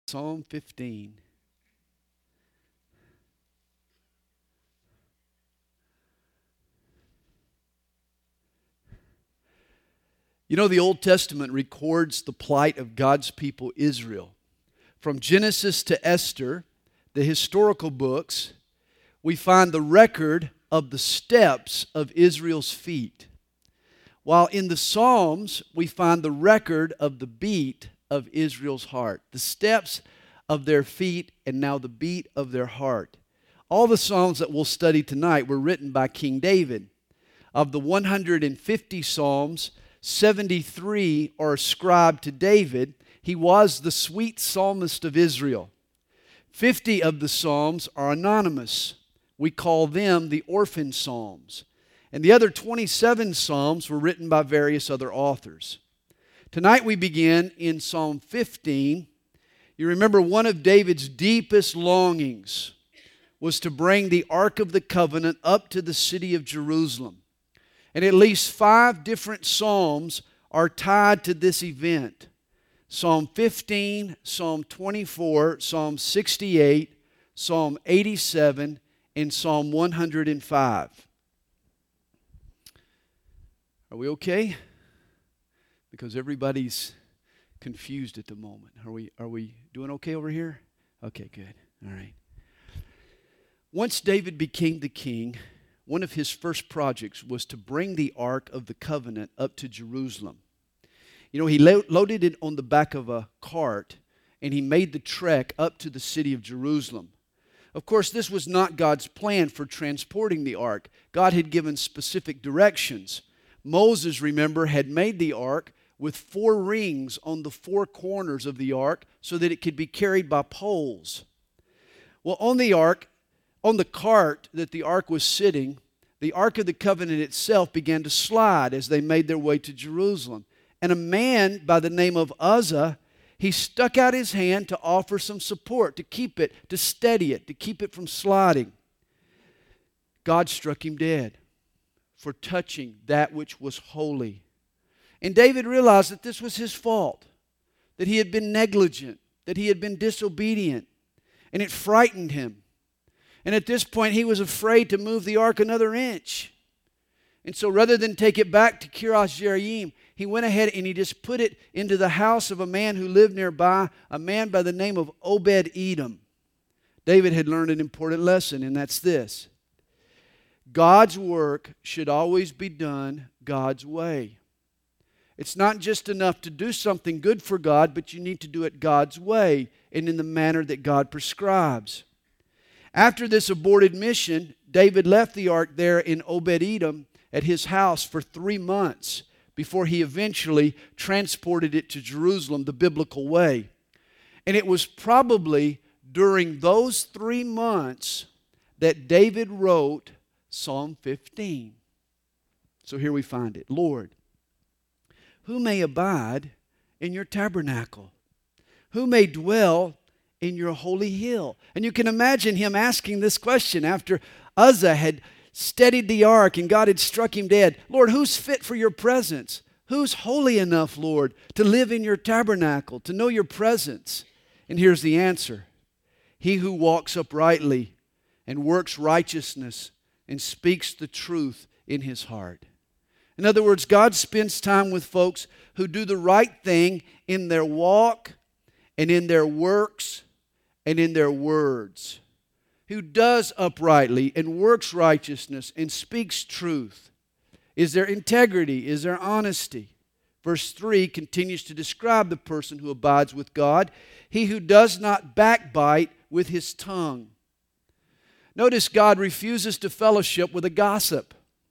Psalm 15. You know, the Old Testament records the plight of God's people Israel. From Genesis to Esther, the historical books, we find the record of the steps of Israel's feet. While in the Psalms, we find the record of the beat of Israel's heart. The steps of their feet and now the beat of their heart. All the Psalms that we'll study tonight were written by King David. Of the 150 Psalms, 73 are ascribed to David. He was the sweet psalmist of Israel. 50 of the Psalms are anonymous. We call them the orphan Psalms. And the other 27 Psalms were written by various other authors. Tonight we begin in Psalm 15. You remember one of David's deepest longings was to bring the Ark of the Covenant up to the city of Jerusalem. And at least 5 different psalms are tied to this event. Psalm 15, Psalm 24, Psalm 68, Psalm 87, and Psalm 105. Are we okay? Because everybody's confused at the moment. Are we doing okay over here? Okay, good. All right. Once David became the king, one of his first projects was to bring the Ark of the Covenant up to Jerusalem. You know, he loaded it on the back of a cart, and he made the trek up to the city of Jerusalem. Of course, this was not God's plan for transporting the Ark. God had given specific directions. Moses, remember, had made the Ark with 4 rings on the 4 corners of the Ark so that it could be carried by poles. Well, on the cart that the Ark was sitting, the Ark of the Covenant itself began to slide as they made their way to Jerusalem. And a man by the name of Uzzah, he stuck out his hand to offer some support, to keep it, to steady it, to keep it from sliding. God struck him dead for touching that which was holy. And David realized that this was his fault, that he had been negligent, that he had been disobedient, and it frightened him. And at this point, he was afraid to move the ark another inch. And so rather than take it back to Kiriath Jearim, he went ahead and he just put it into the house of a man who lived nearby, a man by the name of Obed-Edom. David had learned an important lesson, and that's this: God's work should always be done God's way. It's not just enough to do something good for God, but you need to do it God's way and in the manner that God prescribes. After this aborted mission, David left the ark there in Obed-Edom at his house for 3 months before he eventually transported it to Jerusalem the biblical way. And it was probably during those 3 months that David wrote Psalm 15. So here we find it. Lord, who may abide in your tabernacle? Who may dwell in your holy hill? And you can imagine him asking this question after Uzzah had steadied the ark and God had struck him dead. Lord, who's fit for your presence? Who's holy enough, Lord, to live in your tabernacle, to know your presence? And here's the answer. He who walks uprightly and works righteousness and speaks the truth in his heart. In other words, God spends time with folks who do the right thing in their walk and in their works and in their words. Who does uprightly and works righteousness and speaks truth. Is there integrity? Is there honesty? Verse 3 continues to describe the person who abides with God. He who does not backbite with his tongue. Notice God refuses to fellowship with a gossip.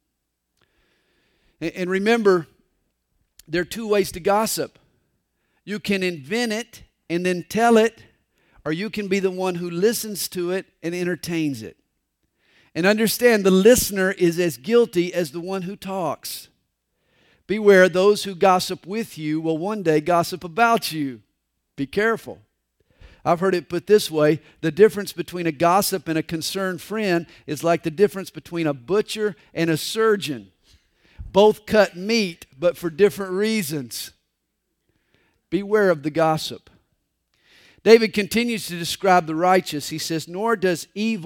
And remember, there are 2 ways to gossip. You can invent it and then tell it, or you can be the one who listens to it and entertains it. And understand, the listener is as guilty as the one who talks. Beware, those who gossip with you will one day gossip about you. Be careful. I've heard it put this way: the difference between a gossip and a concerned friend is like the difference between a butcher and a surgeon. Both cut meat, but for different reasons. Beware of the gossip. David continues to describe the righteous. He says, nor does he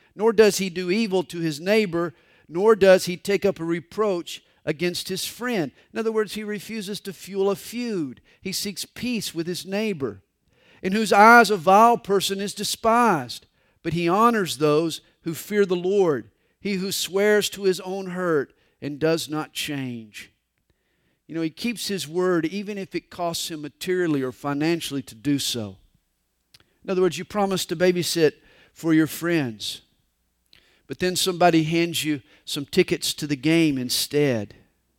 do evil to his neighbor, nor does he take up a reproach against his friend. In other words, he refuses to fuel a feud. He seeks peace with his neighbor, in whose eyes a vile person is despised, but he honors those who fear the Lord, he who swears to his own hurt and does not change. You know, he keeps his word even if it costs him materially or financially to do so. In other words, you promise to babysit for your friends, but then somebody hands you some tickets to the game instead.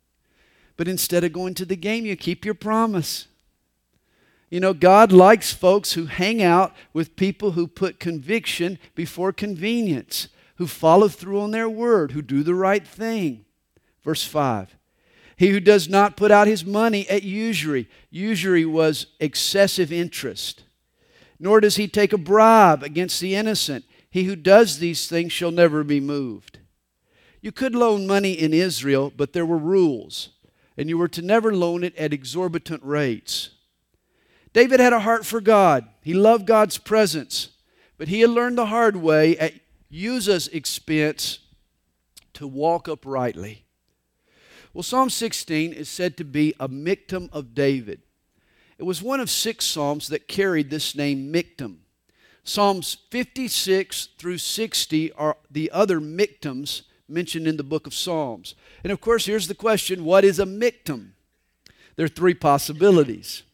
But instead of going to the game, you keep your promise. You know, God likes folks who hang out with people who put conviction before convenience, who follow through on their word, who do the right thing. Verse 5. He who does not put out his money at usury. Usury was excessive interest. Nor does he take a bribe against the innocent. He who does these things shall never be moved. You could loan money in Israel, but there were rules, and you were to never loan it at exorbitant rates. David had a heart for God. He loved God's presence, but he had learned the hard way at Uzzah's expense to walk uprightly. Well, Psalm 16 is said to be a Miktam of David. It was one of 6 psalms that carried this name Miktam. Psalms 56 through 60 are the other Miktams mentioned in the book of Psalms. And of course, here's the question, what is a Miktam? There are 3 possibilities.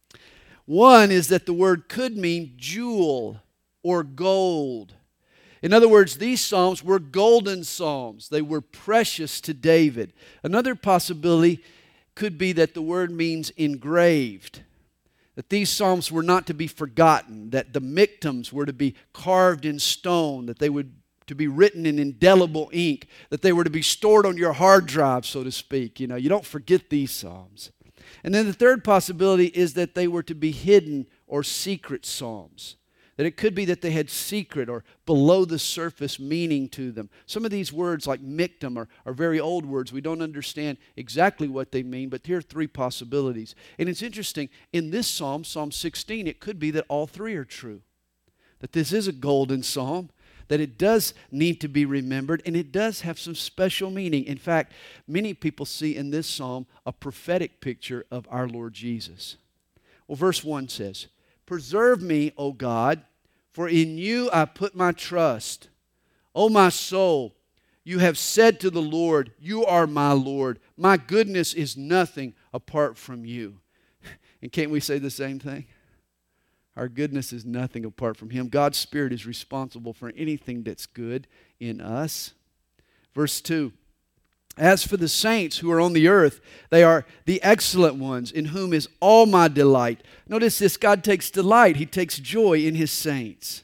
One is that the word could mean jewel or gold. In other words, these psalms were golden psalms. They were precious to David. Another possibility could be that the word means engraved. That these psalms were not to be forgotten, that the Miktams were to be carved in stone, that they would to be written in indelible ink, that they were to be stored on your hard drive, so to speak. You know, you don't forget these psalms. And then the third possibility is that they were to be hidden or secret psalms. That it could be that they had secret or below the surface meaning to them. Some of these words like Miktam are very old words. We don't understand exactly what they mean, but here are 3 possibilities. And it's interesting, in this psalm, Psalm 16, it could be that all 3 are true. That this is a golden psalm, that it does need to be remembered, and it does have some special meaning. In fact, many people see in this psalm a prophetic picture of our Lord Jesus. Well, verse 1 says, "Preserve me, O God, for in you I put my trust. O my soul, you have said to the Lord, you are my Lord. My goodness is nothing apart from you." And can't we say the same thing? Our goodness is nothing apart from Him. God's Spirit is responsible for anything that's good in us. Verse 2, "As for the saints who are on the earth, they are the excellent ones, in whom is all my delight." Notice this, God takes delight. He takes joy in His saints.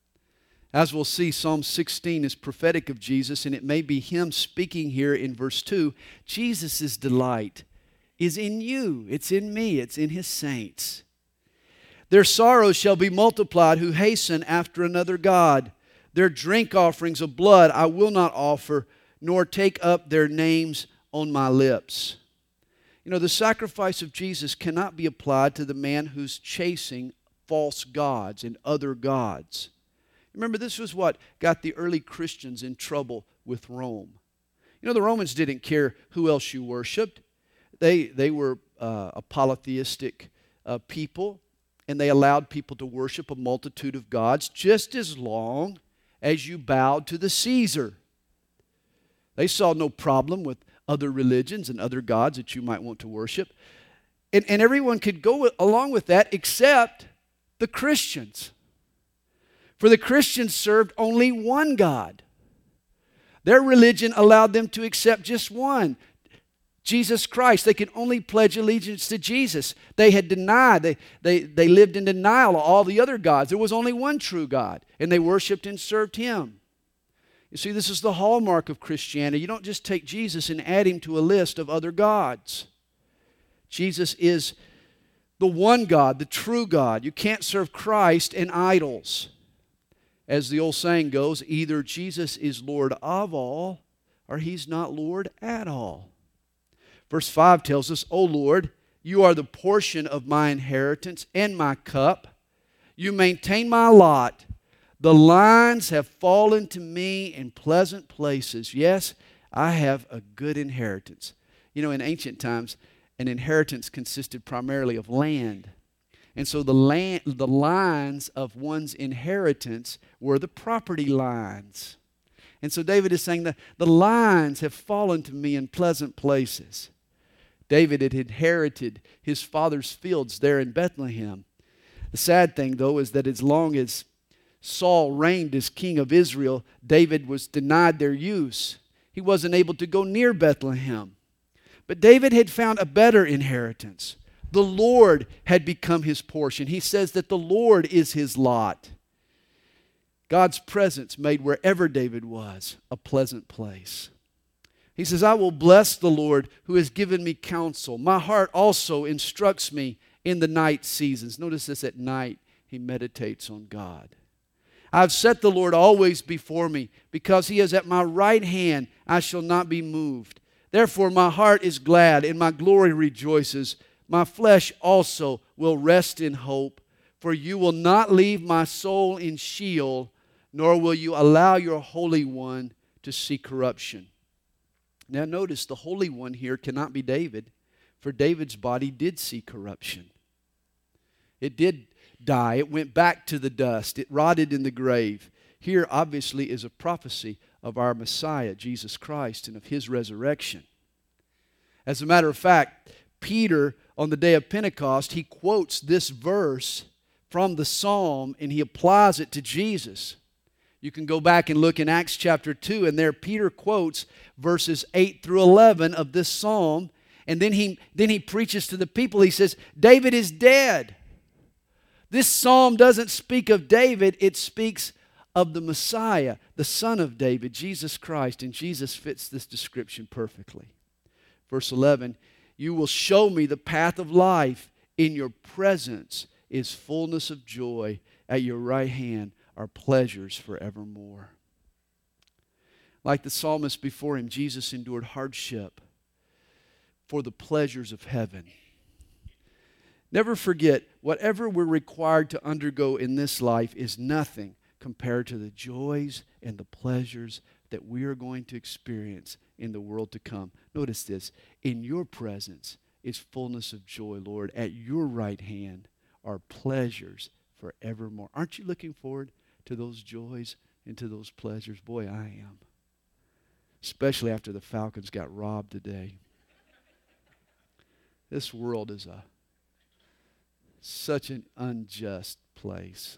As we'll see, Psalm 16 is prophetic of Jesus, and it may be Him speaking here in verse 2. Jesus' delight is in you. It's in me. It's in His saints. "Their sorrows shall be multiplied who hasten after another god. Their drink offerings of blood I will not offer, nor take up their names on my lips." You know, the sacrifice of Jesus cannot be applied to the man who's chasing false gods and other gods. Remember, this was what got the early Christians in trouble with Rome. You know, the Romans didn't care who else you worshiped. They were a polytheistic people, and they allowed people to worship a multitude of gods just as long as you bowed to the Caesar. They saw no problem with other religions and other gods that you might want to worship. And everyone could go along with that except the Christians. For the Christians served only one God. Their religion allowed them to accept just one, Jesus Christ. They could only pledge allegiance to Jesus. They had denied, they lived in denial of all the other gods. There was only one true God, and they worshiped and served Him. You see, this is the hallmark of Christianity. You don't just take Jesus and add Him to a list of other gods. Jesus is the one God, the true God. You can't serve Christ and idols. As the old saying goes, either Jesus is Lord of all, or He's not Lord at all. Verse 5 tells us, "O Lord, you are the portion of my inheritance and my cup. You maintain my lot. The lines have fallen to me in pleasant places. Yes, I have a good inheritance. You know, in ancient times, an inheritance consisted primarily of land. And so the lines of one's inheritance were the property lines. And so David is saying that the lines have fallen to me in pleasant places. David had inherited his father's fields there in Bethlehem. The sad thing, though, is that as long as Saul reigned as king of Israel, David was denied their use. He wasn't able to go near Bethlehem. But David had found a better inheritance. The Lord had become his portion. He says that the Lord is his lot. God's presence made wherever David was a pleasant place. He says, I will bless the Lord who has given me counsel. My heart also instructs me in the night seasons. Notice this, at night he meditates on God. I've set the Lord always before me. Because he is at my right hand, I shall not be moved. Therefore my heart is glad and my glory rejoices. My flesh also will rest in hope. For you will not leave my soul in Sheol, nor will you allow your Holy One to see corruption. Now notice the Holy One here cannot be David, for David's body did see corruption. It did die. It went back to the dust. It rotted in the grave. Here obviously is a prophecy of our Messiah, Jesus Christ, and of his resurrection. As a matter of fact, Peter, on the day of Pentecost, he quotes this verse from the psalm and he applies it to Jesus. You can go back and look in Acts chapter 2, and there Peter quotes verses 8 through 11 of this psalm, and then he preaches to the people. He says, David is dead. This psalm doesn't speak of David, it speaks of the Messiah, the Son of David, Jesus Christ, and Jesus fits this description perfectly. Verse 11, you will show me the path of life. In your presence is fullness of joy. At your right hand are pleasures forevermore. Like the psalmist before him, Jesus endured hardship for the pleasures of heaven. Never forget, whatever we're required to undergo in this life is nothing compared to the joys and the pleasures that we are going to experience in the world to come. Notice this, in your presence is fullness of joy, Lord. At your right hand are pleasures forevermore. Aren't you looking forward to those joys and to those pleasures? Boy, I am. Especially after the Falcons got robbed today. This world is such an unjust place.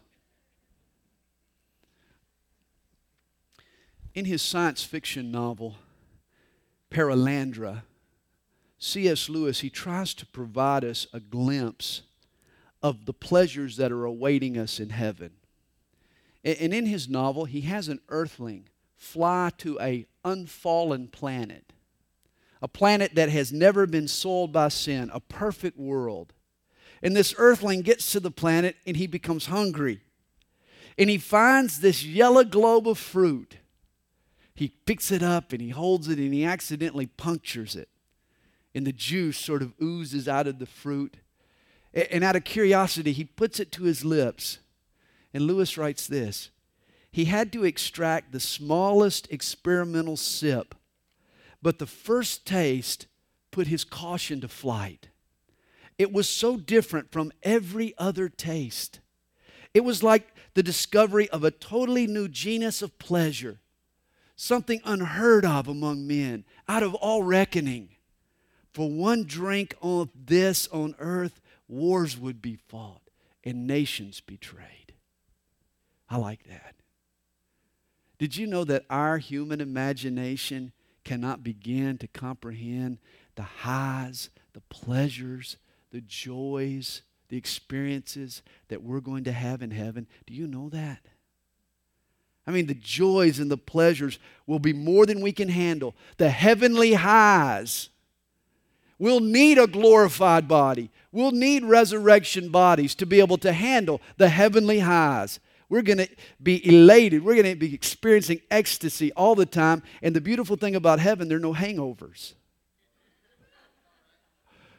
In his science fiction novel, Paralandra, C.S. Lewis, he tries to provide us a glimpse of the pleasures that are awaiting us in heaven. And in his novel, he has an earthling fly to an unfallen planet, a planet that has never been soiled by sin, a perfect world. And this earthling gets to the planet and he becomes hungry. And he finds this yellow globe of fruit. He picks it up and he holds it and he accidentally punctures it. And the juice sort of oozes out of the fruit. And out of curiosity, he puts it to his lips. And Lewis writes this, he had to extract the smallest experimental sip, but the first taste put his caution to flight. It was so different from every other taste. It was like the discovery of a totally new genus of pleasure, something unheard of among men, out of all reckoning. For one drink of this on earth, wars would be fought and nations betrayed. I like that. Did you know that our human imagination cannot begin to comprehend the highs, the pleasures, the joys, the experiences that we're going to have in heaven? Do you know that? I mean, the joys and the pleasures will be more than we can handle. The heavenly highs. We'll need a glorified body. We'll need resurrection bodies to be able to handle the heavenly highs. We're going to be elated. We're going to be experiencing ecstasy all the time. And the beautiful thing about heaven, there are no hangovers.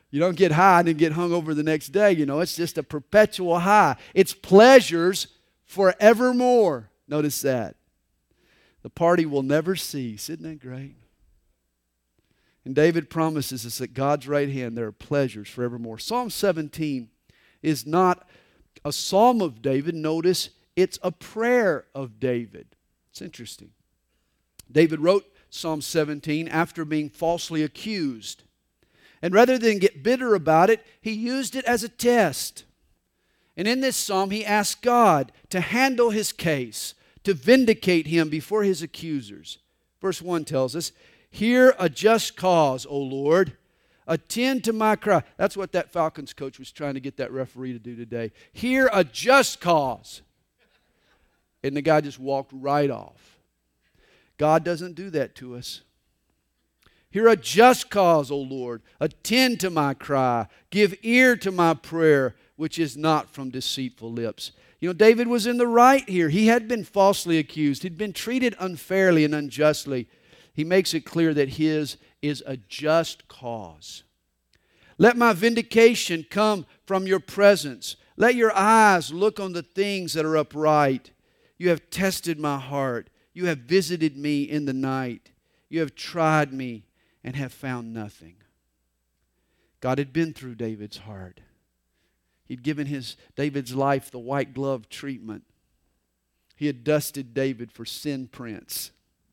You don't get high and then get hung over the next day. It's just a perpetual high. It's pleasures forevermore. Notice that. The party will never cease. Isn't that great? And David promises us at God's right hand there are pleasures forevermore. Psalm 17 is not a psalm of David. Notice it's a prayer of David. It's interesting. David wrote Psalm 17 after being falsely accused. And rather than get bitter about it, he used it as a test. And in this psalm, he asked God to handle his case, to vindicate him before his accusers. Verse 1 tells us, "Hear a just cause, O Lord. Attend to my cry." That's what that Falcons coach was trying to get that referee to do today. Hear a just cause. And the guy just walked right off. God doesn't do that to us. Hear a just cause, O Lord. Attend to my cry. Give ear to my prayer, which is not from deceitful lips. David was in the right here. He had been falsely accused. He'd been treated unfairly and unjustly. He makes it clear that his is a just cause. Let my vindication come from your presence. Let your eyes look on the things that are upright. You have tested my heart. You have visited me in the night. You have tried me and have found nothing. God had been through David's heart. He'd given David's life the white glove treatment. He had dusted David for sin prints.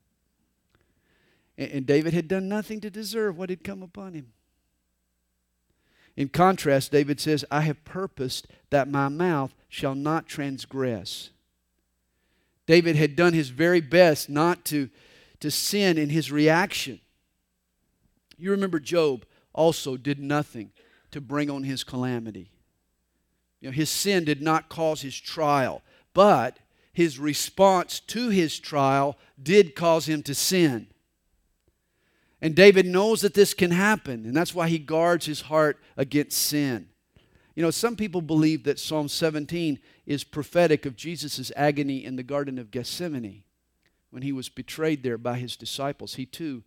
And David had done nothing to deserve what had come upon him. In contrast, David says, "I have purposed that my mouth shall not transgress." David had done his very best not to sin in his reaction. You remember Job also did nothing to bring on his calamity. His sin did not cause his trial, but his response to his trial did cause him to sin. And David knows that this can happen, and that's why he guards his heart against sin. Some people believe that Psalm 17 is prophetic of Jesus' agony in the Garden of Gethsemane. When he was betrayed there by his disciples, he too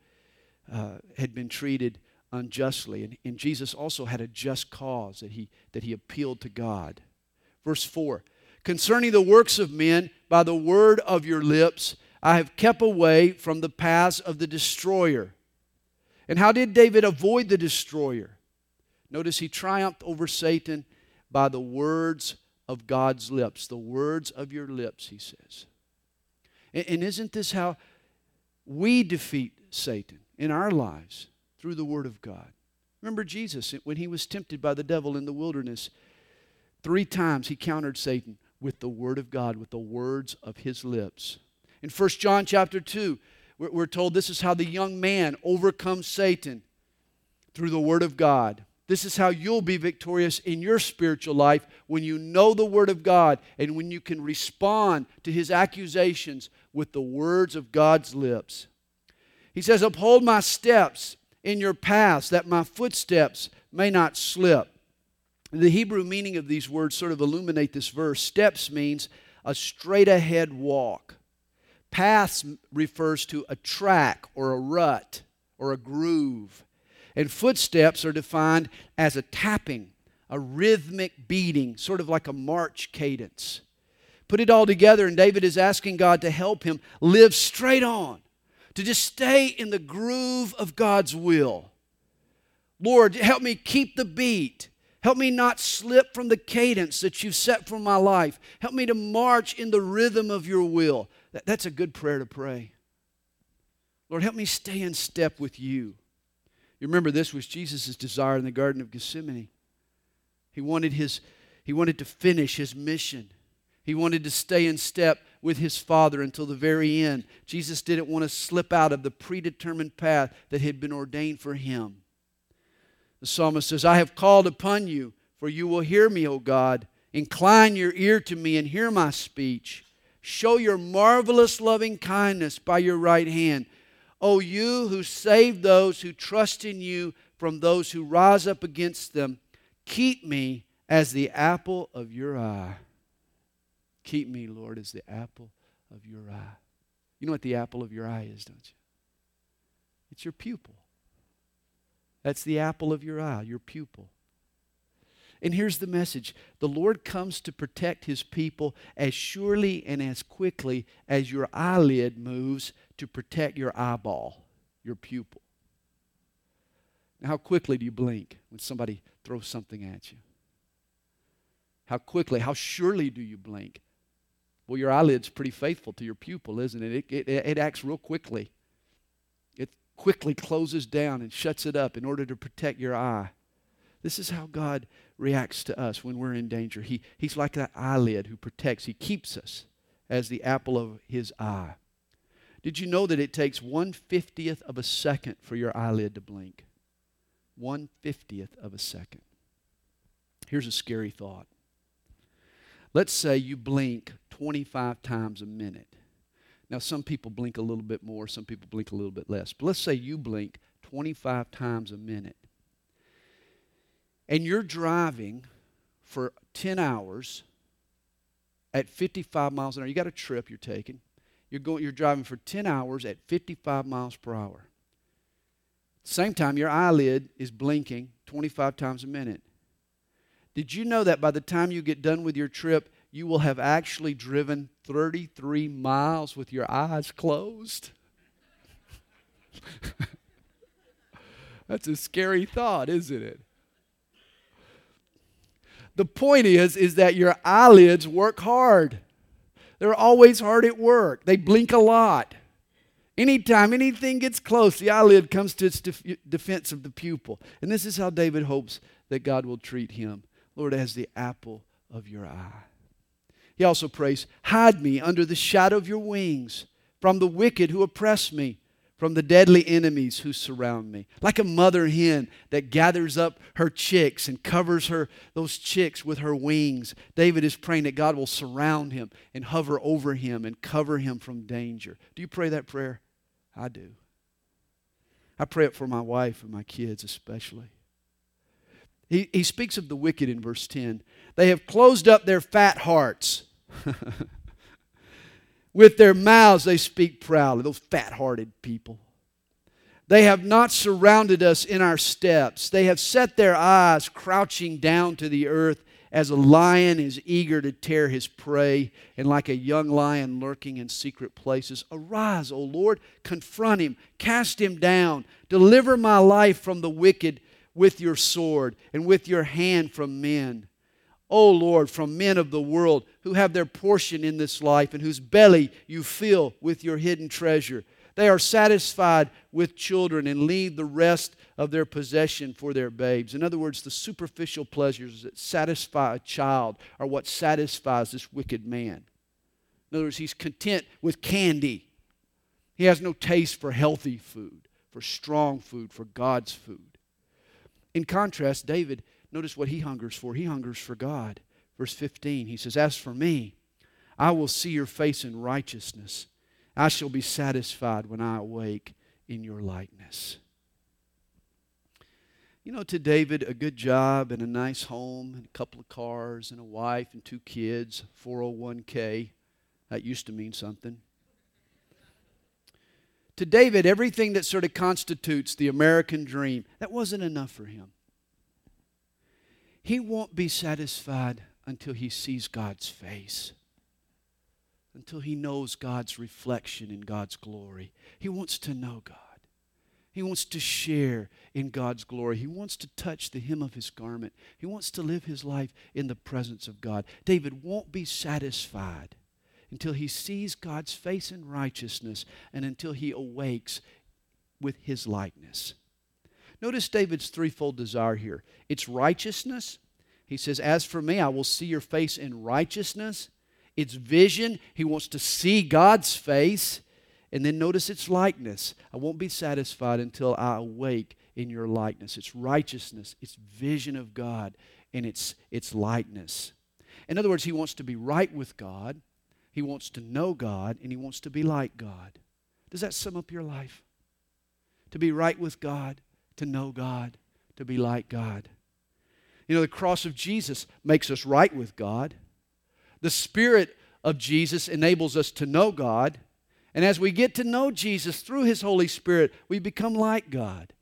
had been treated unjustly. And Jesus also had a just cause that he appealed to God. Verse 4, "Concerning the works of men, by the word of your lips, I have kept away from the paths of the destroyer." And how did David avoid the destroyer? Notice he triumphed over Satan by the words of God's lips. The words of your lips, he says. And isn't this how we defeat Satan in our lives? Through the Word of God. Remember Jesus, when he was tempted by the devil in the wilderness, 3 times he countered Satan with the Word of God, with the words of his lips. In 1 John chapter 2, we're told this is how the young man overcomes Satan, through the Word of God. This is how you'll be victorious in your spiritual life, when you know the Word of God and when you can respond to his accusations with the words of God's lips. He says, "Uphold my steps in your paths, that my footsteps may not slip." The Hebrew meaning of these words sort of illuminate this verse. Steps means a straight ahead walk. Paths refers to a track or a rut or a groove. And footsteps are defined as a tapping, a rhythmic beating, sort of like a march cadence. Put it all together, and David is asking God to help him live straight on, to just stay in the groove of God's will. Lord, help me keep the beat. Help me not slip from the cadence that you've set for my life. Help me to march in the rhythm of your will. That's a good prayer to pray. Lord, help me stay in step with you. You remember this was Jesus' desire in the Garden of Gethsemane. He wanted to finish his mission. He wanted to stay in step with his Father until the very end. Jesus didn't want to slip out of the predetermined path that had been ordained for him. The psalmist says, "I have called upon you, for you will hear me, O God. Incline your ear to me and hear my speech. Show your marvelous loving kindness by your right hand. O you who save those who trust in you from those who rise up against them, keep me as the apple of your eye." Keep me, Lord, as the apple of your eye. You know what the apple of your eye is, don't you? It's your pupil. That's the apple of your eye, your pupil. And here's the message. The Lord comes to protect His people as surely and as quickly as your eyelid moves to protect your eyeball, your pupil. Now, how quickly do you blink when somebody throws something at you? How quickly, how surely do you blink? Well, your eyelid's pretty faithful to your pupil, isn't it? It acts real quickly. It quickly closes down and shuts it up in order to protect your eye. This is how God reacts to us when we're in danger. He's like that eyelid who protects. He keeps us as the apple of His eye. Did you know that it takes 1/50th of a second for your eyelid to blink? 1/50th of a second. Here's a scary thought. Let's say you blink 25 times a minute. Now, some people blink a little bit more, some people blink a little bit less. But let's say you blink 25 times a minute. And you're driving for 10 hours at 55 miles an hour. You got a trip you're taking. You're driving for 10 hours at 55 miles per hour. Same time, your eyelid is blinking 25 times a minute. Did you know that by the time you get done with your trip, you will have actually driven 33 miles with your eyes closed? That's a scary thought, isn't it? The point is that your eyelids work hard. They're always hard at work. They blink a lot. Anytime anything gets close, the eyelid comes to its defense of the pupil. And this is how David hopes that God will treat him. Lord, as the apple of your eye. He also prays, hide me under the shadow of your wings from the wicked who oppress me, from the deadly enemies who surround me. Like a mother hen that gathers up her chicks and covers those chicks with her wings, David is praying that God will surround him and hover over him and cover him from danger. Do you pray that prayer? I do. I pray it for my wife and my kids especially. He speaks of the wicked in verse 10. They have closed up their fat hearts. With their mouths they speak proudly, those fat-hearted people. They have not surrounded us in our steps. They have set their eyes crouching down to the earth as a lion is eager to tear his prey, and like a young lion lurking in secret places. Arise, O Lord, confront him, cast him down. Deliver my life from the wicked with your sword, and with your hand from men. O Lord, from men of the world who have their portion in this life and whose belly you fill with your hidden treasure. They are satisfied with children and leave the rest of their possession for their babes. In other words, the superficial pleasures that satisfy a child are what satisfies this wicked man. In other words, he's content with candy. He has no taste for healthy food, for strong food, for God's food. In contrast, David, notice what he hungers for. He hungers for God. Verse 15, he says, as for me, I will see your face in righteousness. I shall be satisfied when I awake in your likeness. You know, to David, a good job and a nice home and a couple of cars and a wife and 2 kids, 401k, that used to mean something. To David, everything that sort of constitutes the American dream, that wasn't enough for him. He won't be satisfied until he sees God's face, until he knows God's reflection in God's glory. He wants to know God. He wants to share in God's glory. He wants to touch the hem of his garment. He wants to live his life in the presence of God. David won't be satisfied until he sees God's face in righteousness and until he awakes with his likeness. Notice David's threefold desire here. It's righteousness. He says, as for me, I will see your face in righteousness. It's vision. He wants to see God's face. And then notice its likeness. I won't be satisfied until I awake in your likeness. It's righteousness. It's vision of God. And it's likeness. In other words, he wants to be right with God. He wants to know God. And he wants to be like God. Does that sum up your life? To be right with God, to know God, to be like God. You know, the cross of Jesus makes us right with God. The Spirit of Jesus enables us to know God. And as we get to know Jesus through His Holy Spirit, we become like God.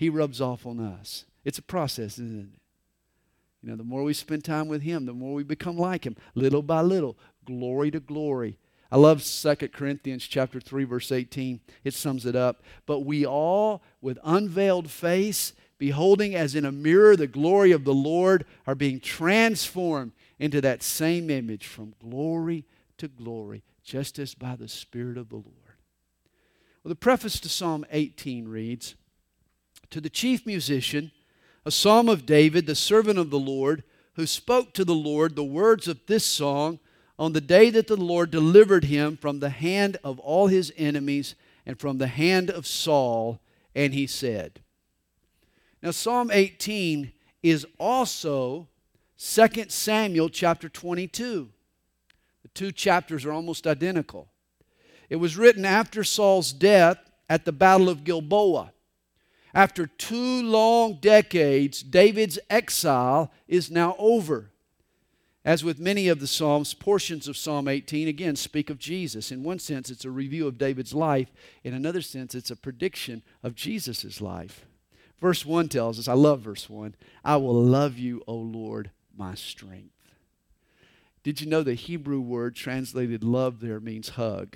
He rubs off on us. It's a process, isn't it? You know, the more we spend time with Him, the more we become like Him, little by little, glory to glory. I love 2 Corinthians chapter 3, verse 18. It sums it up. But we all, with unveiled face, beholding as in a mirror the glory of the Lord, are being transformed into that same image from glory to glory, just as by the Spirit of the Lord. Well, the preface to Psalm 18 reads, "To the chief musician, a psalm of David, the servant of the Lord, who spoke to the Lord the words of this song on the day that the Lord delivered him from the hand of all his enemies and from the hand of Saul, and he said." Now, Psalm 18 is also 2 Samuel chapter 22. The two chapters are almost identical. It was written after Saul's death at the Battle of Gilboa. After 2 long decades, David's exile is now over. As with many of the Psalms, portions of Psalm 18, again, speak of Jesus. In one sense, it's a review of David's life. In another sense, it's a prediction of Jesus' life. Verse 1 tells us, I love verse 1, "I will love you, O Lord, my strength." Did you know the Hebrew word translated love there means hug?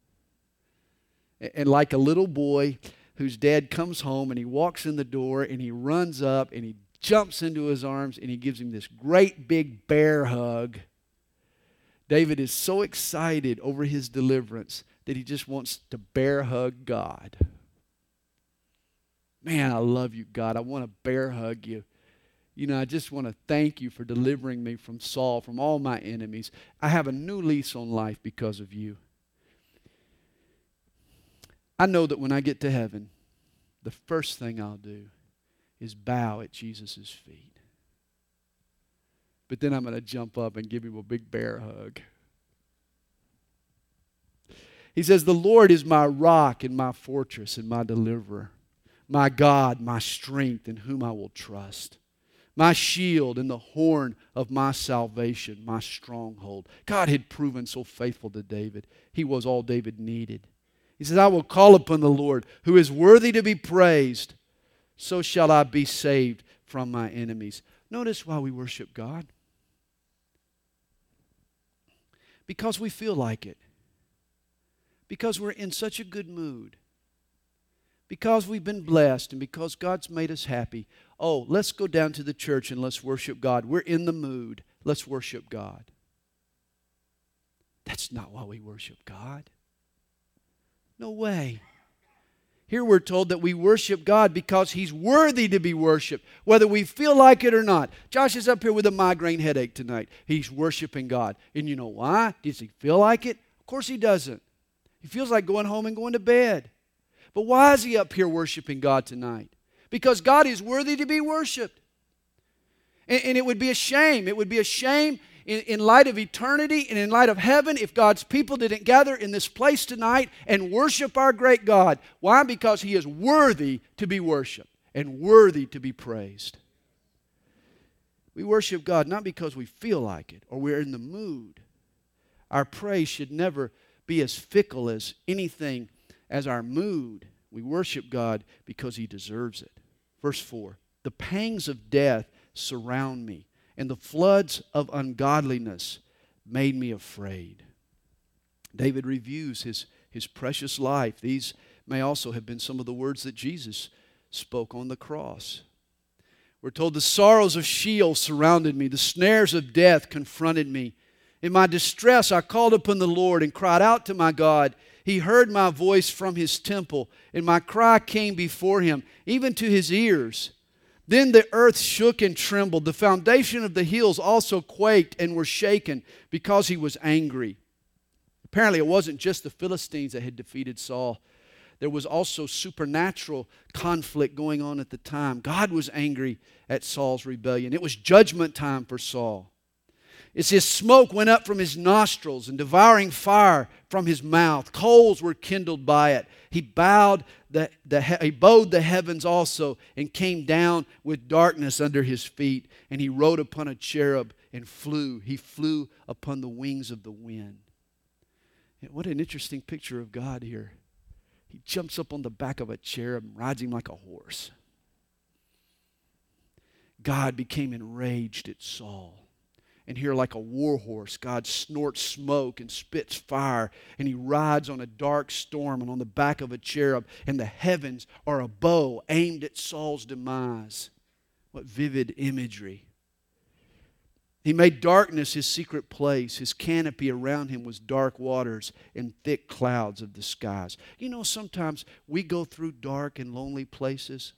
And like a little boy whose dad comes home and he walks in the door and he runs up and he jumps into his arms and he gives him this great big bear hug, David is so excited over his deliverance that he just wants to bear hug God. Man, I love you, God. I want to bear hug you. You know, I just want to thank you for delivering me from Saul, from all my enemies. I have a new lease on life because of you. I know that when I get to heaven, the first thing I'll do is bow at Jesus' feet. But then I'm going to jump up and give him a big bear hug. He says, "The Lord is my rock and my fortress and my deliverer, my God, my strength, in whom I will trust, my shield and the horn of my salvation, my stronghold." God had proven so faithful to David. He was all David needed. He says, "I will call upon the Lord, who is worthy to be praised. So shall I be saved from my enemies." Notice why we worship God. Because we feel like it. Because we're in such a good mood. Because we've been blessed and because God's made us happy. Oh, let's go down to the church and let's worship God. We're in the mood. Let's worship God. That's not why we worship God. No way. Here we're told that we worship God because He's worthy to be worshiped, whether we feel like it or not. Josh is up here with a migraine headache tonight. He's worshiping God. And you know why? Does he feel like it? Of course he doesn't. He feels like going home and going to bed. But why is he up here worshiping God tonight? Because God is worthy to be worshiped. And it would be a shame. It would be a shame in light of eternity and in light of heaven if God's people didn't gather in this place tonight and worship our great God. Why? Because He is worthy to be worshiped and worthy to be praised. We worship God not because we feel like it or we're in the mood. Our praise should never be as fickle as anything as our mood. We worship God because He deserves it. Verse 4, "The pangs of death surround me, and the floods of ungodliness made me afraid." David reviews his precious life. These may also have been some of the words that Jesus spoke on the cross. We're told, "The sorrows of Sheol surrounded me. The snares of death confronted me. In my distress I called upon the Lord and cried out to my God. He heard my voice from His temple, and my cry came before Him, even to His ears. Then the earth shook and trembled. The foundation of the hills also quaked and were shaken because He was angry." Apparently it wasn't just the Philistines that had defeated Saul. There was also supernatural conflict going on at the time. God was angry at Saul's rebellion. It was judgment time for Saul. It says smoke went up from his nostrils and devouring fire from his mouth. Coals were kindled by it. He bowed he bowed the heavens also and came down with darkness under his feet. And he rode upon a cherub and flew. He flew upon the wings of the wind. What an interesting picture of God here. He jumps up on the back of a cherub and rides him like a horse. God became enraged at Saul. And here, like a war horse, God snorts smoke and spits fire, and he rides on a dark storm and on the back of a cherub, and the heavens are a bow aimed at Saul's demise. What vivid imagery. He made darkness his secret place. His canopy around him was dark waters and thick clouds of the skies. You know, sometimes we go through dark and lonely places.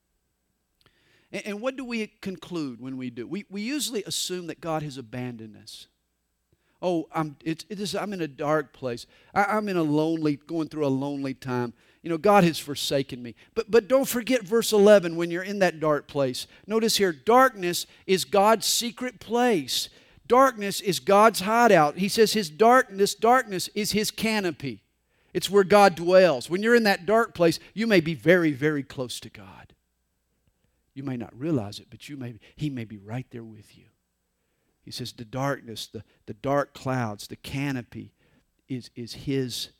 And what do we conclude when we do? We usually assume that God has abandoned us. Oh, I'm in a dark place. I'm in a going through a lonely time. You know, God has forsaken me. But don't forget verse 11 when you're in that dark place. Notice here, darkness is God's secret place. Darkness is God's hideout. He says his darkness is his canopy. It's where God dwells. When you're in that dark place, you may be very, very close to God. You may not realize it, but he may be right there with you. He says the darkness, the dark clouds, the canopy is his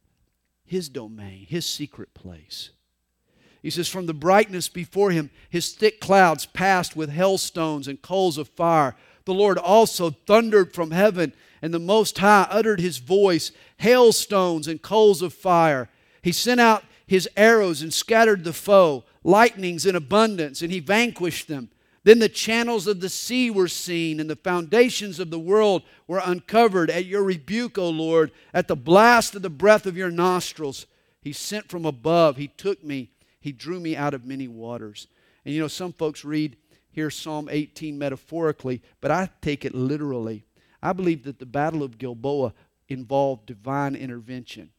domain, his secret place. He says from the brightness before him, his thick clouds passed with hailstones and coals of fire. The Lord also thundered from heaven, and the Most High uttered his voice, hailstones and coals of fire. He sent out his arrows and scattered the foe, lightnings in abundance, and he vanquished them. Then the channels of the sea were seen, and the foundations of the world were uncovered at your rebuke, O Lord, at the blast of the breath of your nostrils. He sent from above, he took me, he drew me out of many waters. And you know, some folks read here Psalm 18 metaphorically, but I take it literally. I believe that the Battle of Gilboa involved divine intervention.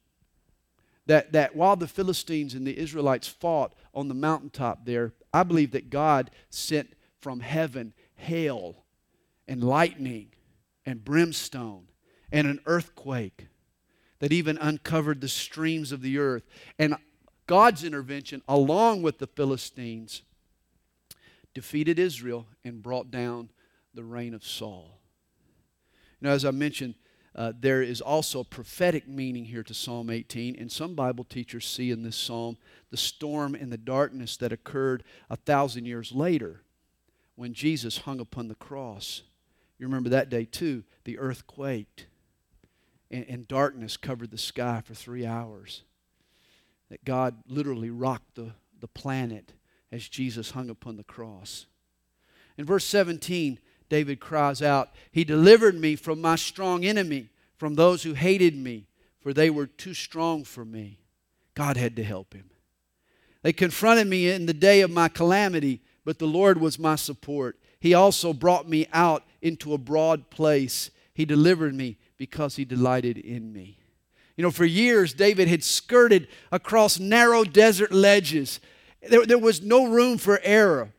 That while the Philistines and the Israelites fought on the mountaintop there, I believe that God sent from heaven hail and lightning and brimstone and an earthquake that even uncovered the streams of the earth. And God's intervention, along with the Philistines, defeated Israel and brought down the reign of Saul. You know, as I mentioned, there is also a prophetic meaning here to Psalm 18, and some Bible teachers see in this psalm the storm and the darkness that occurred 1,000 years later when Jesus hung upon the cross. You remember that day too, the earth quaked and darkness covered the sky for 3 hours. That God literally rocked the planet as Jesus hung upon the cross. In verse 17, David cries out, He delivered me from my strong enemy, from those who hated me, for they were too strong for me. God had to help him. They confronted me in the day of my calamity, but the Lord was my support. He also brought me out into a broad place. He delivered me because He delighted in me. You know, for years, David had skirted across narrow desert ledges. There was no room for error.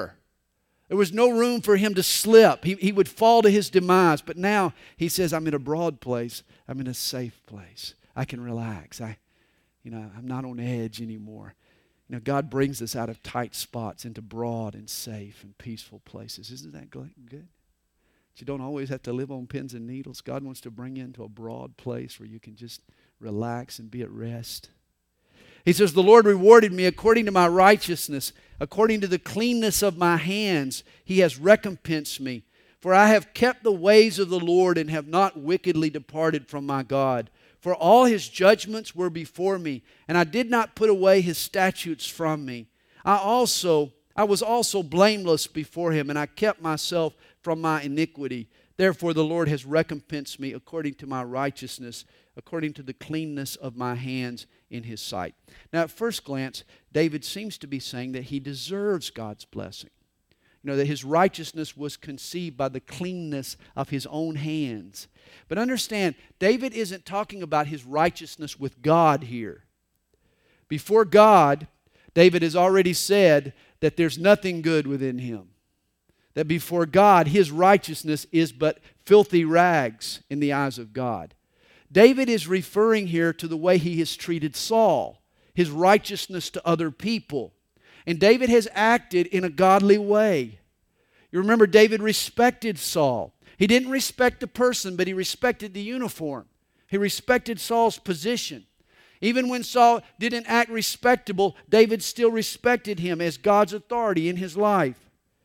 There was no room for him to slip. He would fall to his demise. But now he says, I'm in a broad place. I'm in a safe place. I can relax. I'm not on edge anymore. You know, God brings us out of tight spots into broad and safe and peaceful places. Isn't that good? But you don't always have to live on pins and needles. God wants to bring you into a broad place where you can just relax and be at rest. He says, the Lord rewarded me according to my righteousness, according to the cleanness of my hands. He has recompensed me. For I have kept the ways of the Lord and have not wickedly departed from my God. For all His judgments were before me, and I did not put away His statutes from me. I was also blameless before Him, and I kept myself from my iniquity. Therefore the Lord has recompensed me according to my righteousness, according to the cleanness of my hands in His sight. Now, at first glance, David seems to be saying that he deserves God's blessing. You know, that his righteousness was conceived by the cleanness of his own hands. But understand, David isn't talking about his righteousness with God here. Before God, David has already said that there's nothing good within him. That before God, his righteousness is but filthy rags in the eyes of God. David is referring here to the way he has treated Saul, his righteousness to other people. And David has acted in a godly way. You remember, David respected Saul. He didn't respect the person, but he respected the uniform. He respected Saul's position. Even when Saul didn't act respectable, David still respected him as God's authority in his life.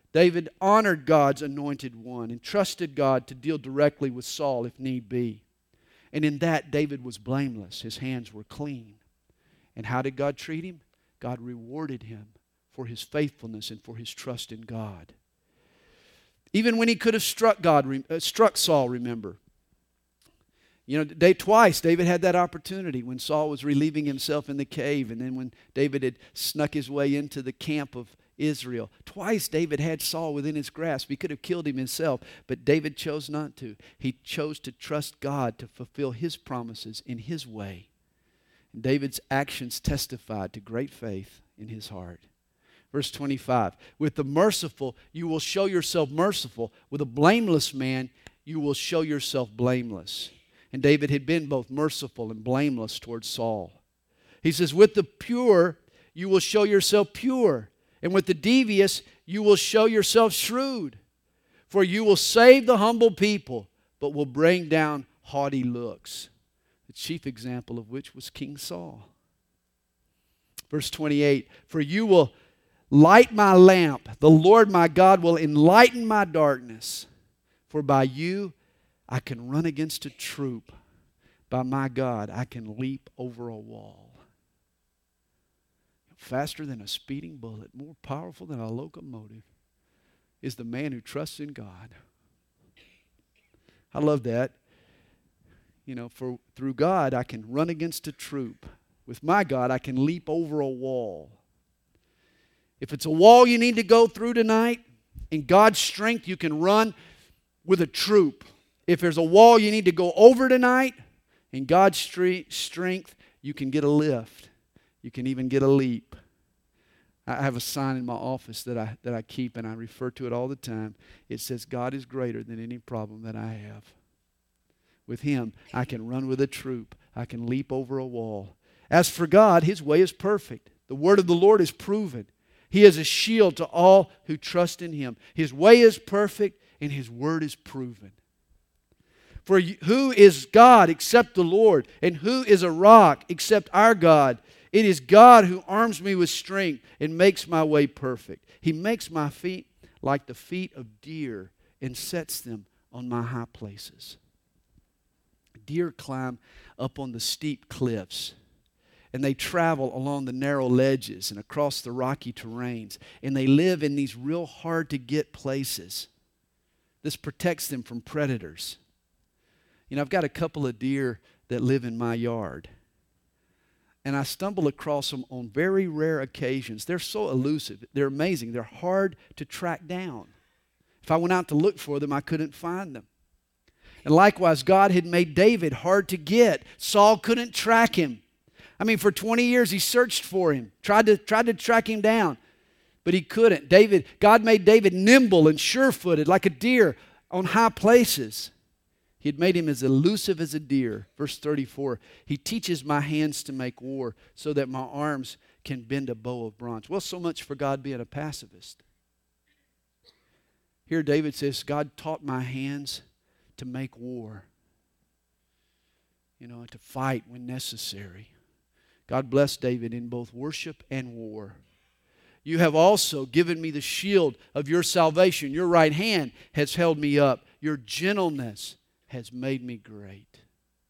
David honored God's anointed one and trusted God to deal directly with Saul if need be. And in that, David was blameless. His hands were clean. And how did God treat him? God rewarded him for his faithfulness and for his trust in God. Even when he could have struck Saul, remember. You know, twice David had that opportunity when Saul was relieving himself in the cave, and then when David had snuck his way into the camp of Israel. Twice David had Saul within his grasp. He could have killed him himself, but David chose not to. He chose to trust God to fulfill his promises in his way. And David's actions testified to great faith in his heart. Verse 25, with the merciful, you will show yourself merciful. With a blameless man, you will show yourself blameless. And David had been both merciful and blameless towards Saul. He says, with the pure, you will show yourself pure. And with the devious, you will show yourself shrewd. For you will save the humble people, but will bring down haughty looks. The chief example of which was King Saul. Verse 28, for you will light my lamp. The Lord my God will enlighten my darkness. For by you I can run against a troop. By my God I can leap over a wall. Faster than a speeding bullet, more powerful than a locomotive, is the man who trusts in God. I love that. You know, for through God I can run against a troop. With my God I can leap over a wall. If it's a wall you need to go through tonight, in God's strength you can run with a troop. If there's a wall you need to go over tonight, in God's strength you can get a lift. You can even get a leap. I have a sign in my office that I keep, and I refer to it all the time. It says, God is greater than any problem that I have. With Him, I can run with a troop. I can leap over a wall. As for God, His way is perfect. The word of the Lord is proven. He is a shield to all who trust in Him. His way is perfect, and His word is proven. For who is God except the Lord? And who is a rock except our God? It is God who arms me with strength and makes my way perfect. He makes my feet like the feet of deer and sets them on my high places. Deer climb up on the steep cliffs, and they travel along the narrow ledges and across the rocky terrains, and they live in these real hard-to-get places. This protects them from predators. You know, I've got a couple of deer that live in my yard. And I stumble across them on very rare occasions. They're so elusive. They're amazing. They're hard to track down. If I went out to look for them, I couldn't find them. And likewise, God had made David hard to get. Saul couldn't track him. I mean, for 20 years he searched for him, tried to track him down, but he couldn't. God made David nimble and sure-footed like a deer on high places. He had made him as elusive as a deer. Verse 34, He teaches my hands to make war so that my arms can bend a bow of bronze. Well, so much for God being a pacifist. Here David says, God taught my hands to make war. You know, to fight when necessary. God bless David in both worship and war. You have also given me the shield of your salvation. Your right hand has held me up. Your gentleness has made me great.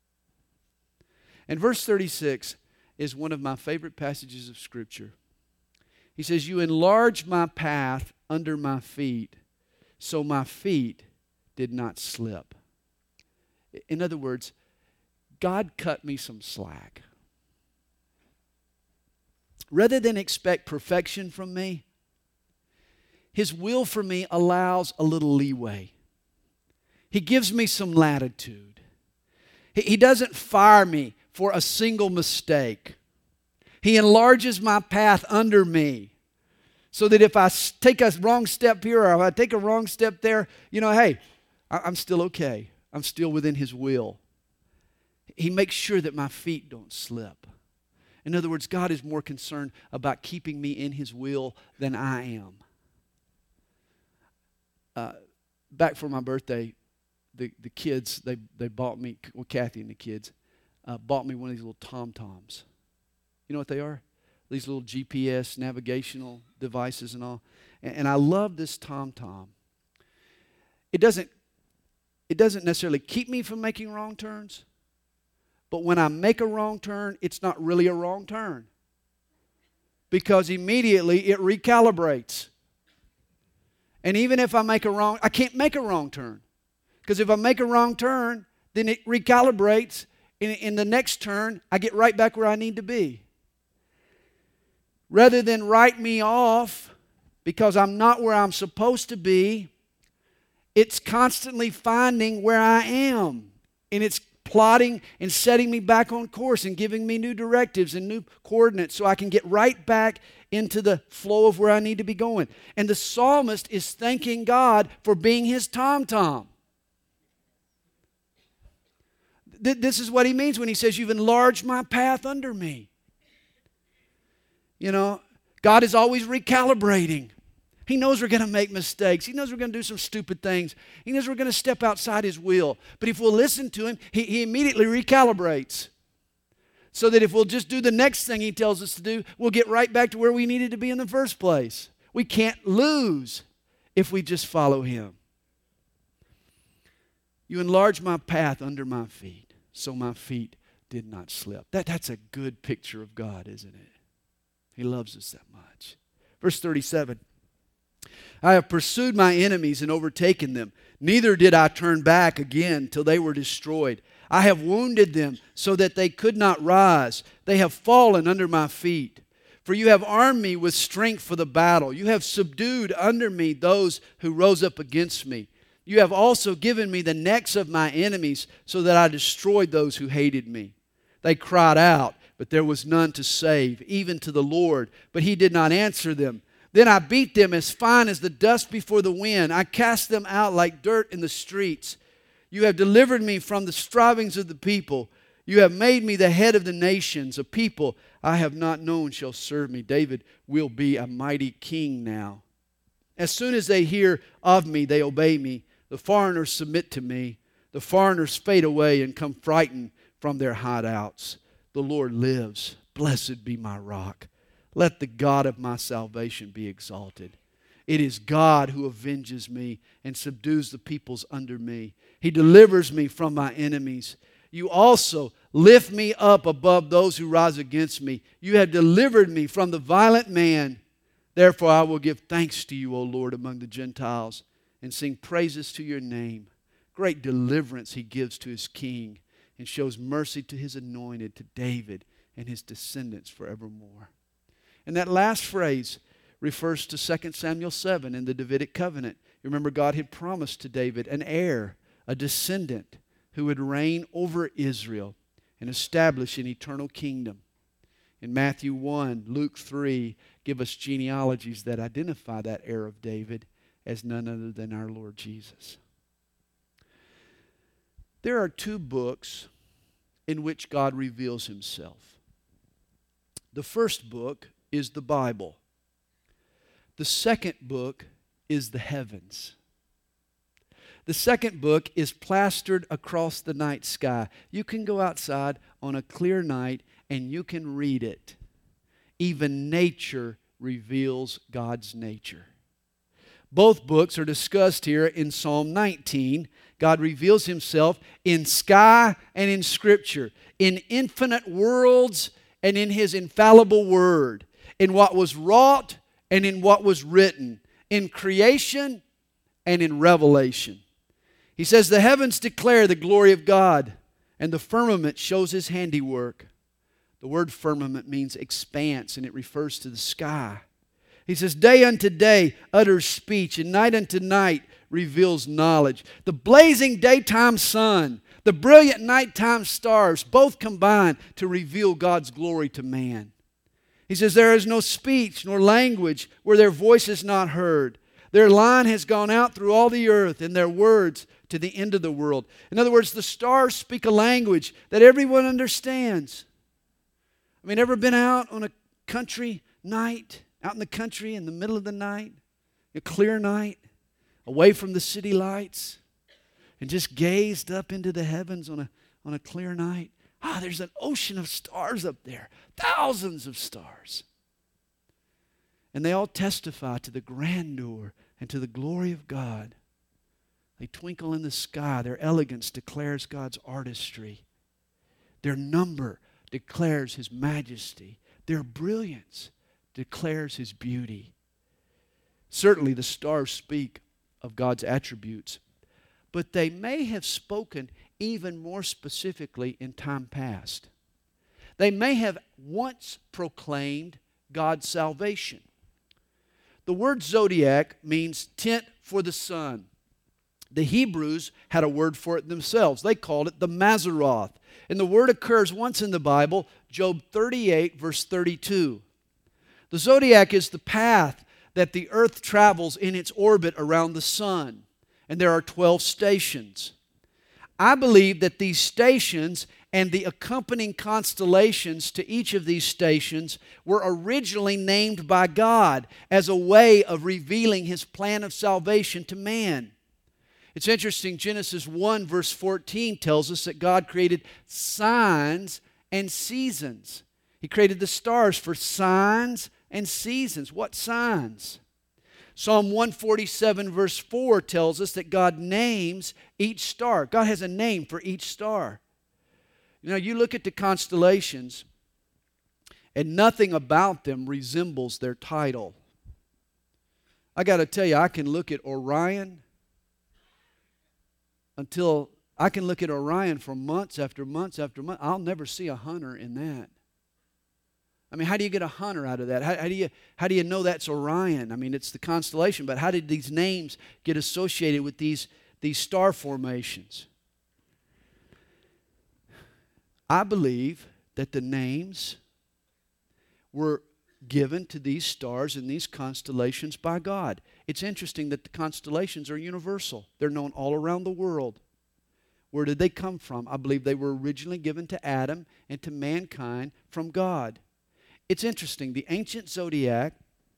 And verse 36 is one of my favorite passages of Scripture. He says, you enlarged my path under my feet, so my feet did not slip. In other words, God cut me some slack. Rather than expect perfection from me, His will for me allows a little leeway. He gives me some latitude. He doesn't fire me for a single mistake. He enlarges my path under me so that if I take a wrong step here or if I take a wrong step there, you know, hey, I'm still okay. I'm still within His will. He makes sure that my feet don't slip. In other words, God is more concerned about keeping me in His will than I am. Back for my birthday, the kids, they bought me, well, Kathy and the kids, bought me one of these little Tom-Toms. You know what they are? these little GPS navigational devices and all. And I love this TomTom. It doesn't necessarily keep me from making wrong turns, but when I make a wrong turn, it's not really a wrong turn, because immediately it recalibrates. And even if I can't make a wrong turn, because if I make a wrong turn, then it recalibrates. In the next turn, I get right back where I need to be. Rather than write me off because I'm not where I'm supposed to be, it's constantly finding where I am. And it's plotting and setting me back on course and giving me new directives and new coordinates so I can get right back into the flow of where I need to be going. And the psalmist is thanking God for being his TomTom. This is what he means when he says, you've enlarged my path under me. You know, God is always recalibrating. He knows we're going to make mistakes. He knows we're going to do some stupid things. He knows we're going to step outside His will. But if we'll listen to Him, He immediately recalibrates. So that if we'll just do the next thing He tells us to do, we'll get right back to where we needed to be in the first place. We can't lose if we just follow Him. You enlarge my path under my feet, so my feet did not slip. That's a good picture of God, isn't it? He loves us that much. Verse 37. I have pursued my enemies and overtaken them. Neither did I turn back again till they were destroyed. I have wounded them so that they could not rise. They have fallen under my feet. For you have armed me with strength for the battle. You have subdued under me those who rose up against me. You have also given me the necks of my enemies so that I destroyed those who hated me. They cried out, but there was none to save, even to the Lord. But He did not answer them. Then I beat them as fine as the dust before the wind. I cast them out like dirt in the streets. You have delivered me from the strivings of the people. You have made me the head of the nations. A people I have not known shall serve me. David will be a mighty king now. As soon as they hear of me, they obey me. The foreigners submit to me. The foreigners fade away and come frightened from their hideouts. The Lord lives. Blessed be my rock. Let the God of my salvation be exalted. It is God who avenges me and subdues the peoples under me. He delivers me from my enemies. You also lift me up above those who rise against me. You have delivered me from the violent man. Therefore I will give thanks to you, O Lord, among the Gentiles, and sing praises to your name. Great deliverance He gives to His king, and shows mercy to His anointed, to David and his descendants forevermore. And that last phrase refers to 2 Samuel 7 in the Davidic covenant. You remember God had promised to David an heir, a descendant who would reign over Israel and establish an eternal kingdom. In Matthew 1, Luke 3 give us genealogies that identify that heir of David as none other than our Lord Jesus. There are two books in which God reveals Himself. The first book is the Bible. The second book is the heavens. The second book is plastered across the night sky. You can go outside on a clear night and you can read it. Even nature reveals God's nature. Both books are discussed here in Psalm 19. God reveals Himself in sky and in Scripture, in infinite worlds and in His infallible Word, in what was wrought and in what was written, in creation and in revelation. He says, the heavens declare the glory of God, and the firmament shows His handiwork. The word firmament means expanse, and it refers to the sky. He says, day unto day utters speech, and night unto night reveals knowledge. The blazing daytime sun, the brilliant nighttime stars, both combine to reveal God's glory to man. He says, there is no speech nor language where their voice is not heard. Their line has gone out through all the earth, and their words to the end of the world. In other words, the stars speak a language that everyone understands. I mean, ever been out on a country night, out in the country in the middle of the night, a clear night, away from the city lights, and just gazed up into the heavens on a clear night? There's an ocean of stars up there, thousands of stars. And they all testify to the grandeur and to the glory of God. They twinkle in the sky. Their elegance declares God's artistry. Their number declares His majesty. Their brilliance declares His beauty. Certainly the stars speak of God's attributes, but they may have spoken even more specifically in time past. They may have once proclaimed God's salvation. The word zodiac means tent for the sun. The Hebrews had a word for it themselves. They called it the Mazzaroth. And the word occurs once in the Bible, Job 38, verse 32. The zodiac is the path that the earth travels in its orbit around the sun. And there are 12 stations. I believe that these stations and the accompanying constellations to each of these stations were originally named by God as a way of revealing His plan of salvation to man. It's interesting, Genesis 1 verse 14 tells us that God created signs and seasons. He created the stars for signs and seasons. What signs? Psalm 147 verse 4 tells us that God names each star. God has a name for each star. You know, you look at the constellations and nothing about them resembles their title. I got to tell you, I can look at Orion for months after months after months. I'll never see a hunter in that. I mean, how do you get a hunter out of that? How do you know that's Orion? I mean, it's the constellation, but how did these names get associated with these star formations? I believe that the names were given to these stars and these constellations by God. It's interesting that the constellations are universal. They're known all around the world. Where did they come from? I believe they were originally given to Adam and to mankind from God. It's interesting. The ancient zodiac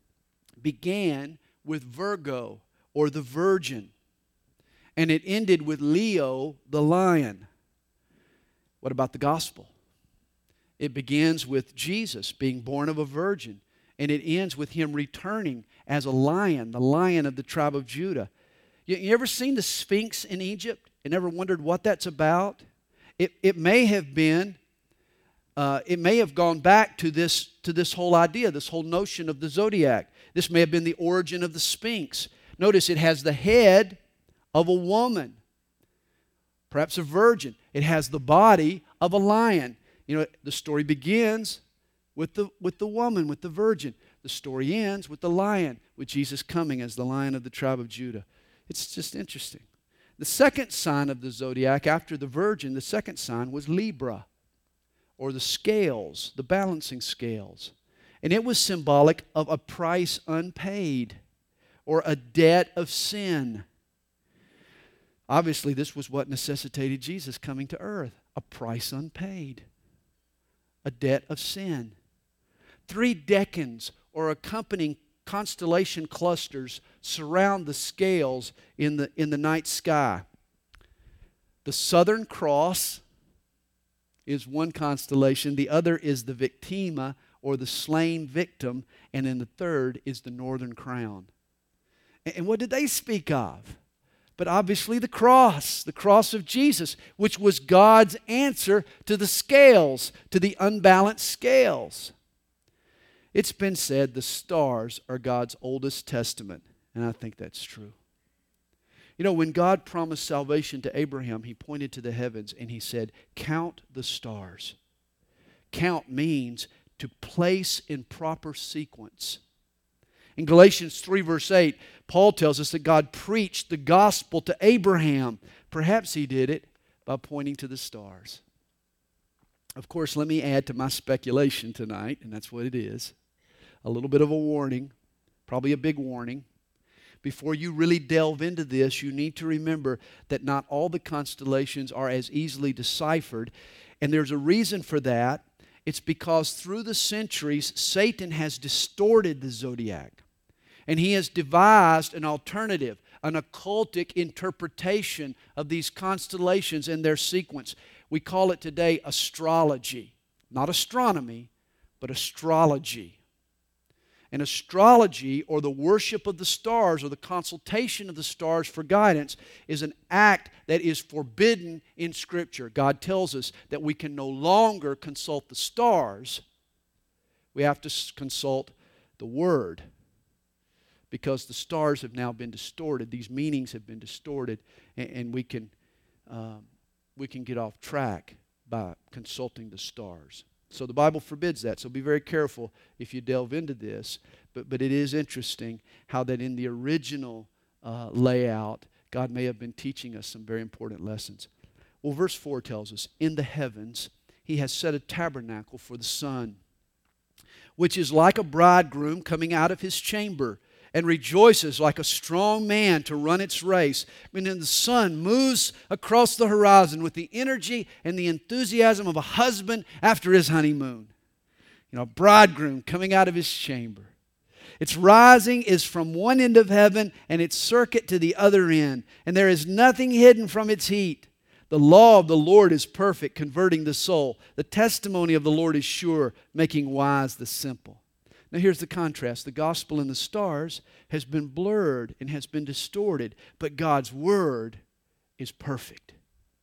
began with Virgo, or the Virgin, and it ended with Leo, the lion. What about the gospel? It begins with Jesus being born of a virgin, and it ends with Him returning as a lion, the lion of the tribe of Judah. You ever seen the Sphinx in Egypt and ever wondered what that's about? It may have been, it may have gone back to this whole idea, this whole notion of the zodiac. This may have been the origin of the Sphinx. Notice it has the head of a woman, perhaps a virgin. It has the body of a lion. You know, the story begins with the woman, with the virgin. The story ends with the lion, with Jesus coming as the Lion of the tribe of Judah. It's just interesting. The second sign of the zodiac after the virgin, the second sign was Libra, or the scales, the balancing scales. And it was symbolic of a price unpaid, or a debt of sin. Obviously, this was what necessitated Jesus coming to earth, a price unpaid, a debt of sin. 3 decans, or accompanying constellation clusters, surround the scales in the night sky. The Southern Cross is one constellation. The other is the Victima, or the slain victim. And then the third is the Northern Crown. And what did they speak of? But obviously the cross of Jesus, which was God's answer to the scales, to the unbalanced scales. It's been said the stars are God's oldest testament, and I think that's true. You know, when God promised salvation to Abraham, He pointed to the heavens and He said, "Count the stars." Count means to place in proper sequence. In Galatians 3 verse 8, Paul tells us that God preached the gospel to Abraham. Perhaps He did it by pointing to the stars. Of course, let me add to my speculation tonight, and that's what it is. A little bit of a warning, probably a big warning. Before you really delve into this, you need to remember that not all the constellations are as easily deciphered, and there's a reason for that. It's because through the centuries, Satan has distorted the zodiac, and he has devised an alternative, an occultic interpretation of these constellations and their sequence. We call it today astrology. Not astronomy, but astrology. And astrology, or the worship of the stars, or the consultation of the stars for guidance, is an act that is forbidden in Scripture. God tells us that we can no longer consult the stars. We have to consult the Word, because the stars have now been distorted. These meanings have been distorted, and we can get off track by consulting the stars. So the Bible forbids that. So be very careful if you delve into this. But it is interesting how that in the original layout, God may have been teaching us some very important lessons. Well, verse 4 tells us, in the heavens He has set a tabernacle for the sun, which is like a bridegroom coming out of his chamber, and rejoices like a strong man to run its race. When the sun moves across the horizon with the energy and the enthusiasm of a husband after his honeymoon. A bridegroom coming out of his chamber. Its rising is from one end of heaven and its circuit to the other end, and there is nothing hidden from its heat. The law of the Lord is perfect, converting the soul. The testimony of the Lord is sure, making wise the simple. Now here's the contrast. The gospel in the stars has been blurred and has been distorted, but God's Word is perfect.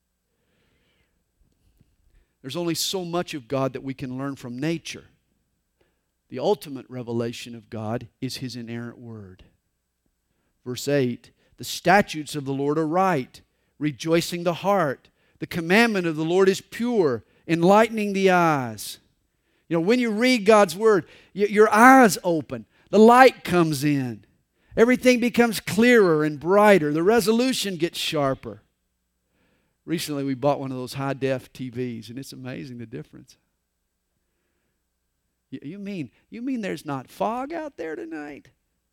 There's only so much of God that we can learn from nature. The ultimate revelation of God is His inerrant Word. Verse 8, the statutes of the Lord are right, rejoicing the heart. The commandment of the Lord is pure, enlightening the eyes. When you read God's Word, your eyes open. The light comes in. Everything becomes clearer and brighter. The resolution gets sharper. Recently, we bought one of those high-def TVs, and it's amazing the difference. You mean there's not fog out there tonight?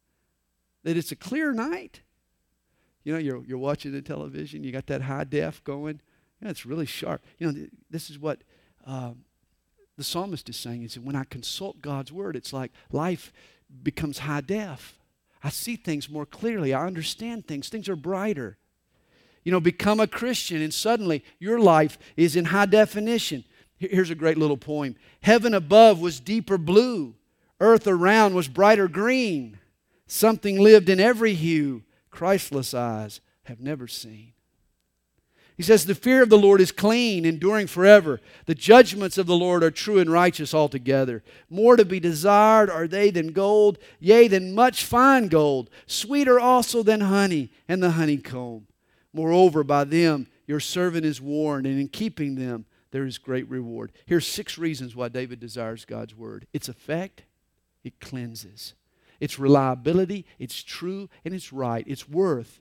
That it's a clear night? You're watching the television. You got that high-def going. It's really sharp. This is what the psalmist is saying. He said, when I consult God's Word, it's like life becomes high def. I see things more clearly. I understand things. Things are brighter. Become a Christian, and suddenly your life is in high definition. Here's a great little poem. Heaven above was deeper blue. Earth around was brighter green. Something lived in every hue Christless eyes have never seen. He says, the fear of the Lord is clean, enduring forever. The judgments of the Lord are true and righteous altogether. More to be desired are they than gold, yea, than much fine gold. Sweeter also than honey and the honeycomb. Moreover, by them your servant is warned, and in keeping them there is great reward. Here's 6 reasons why David desires God's Word. Its effect, it cleanses. Its reliability, it's true and it's right. Its worth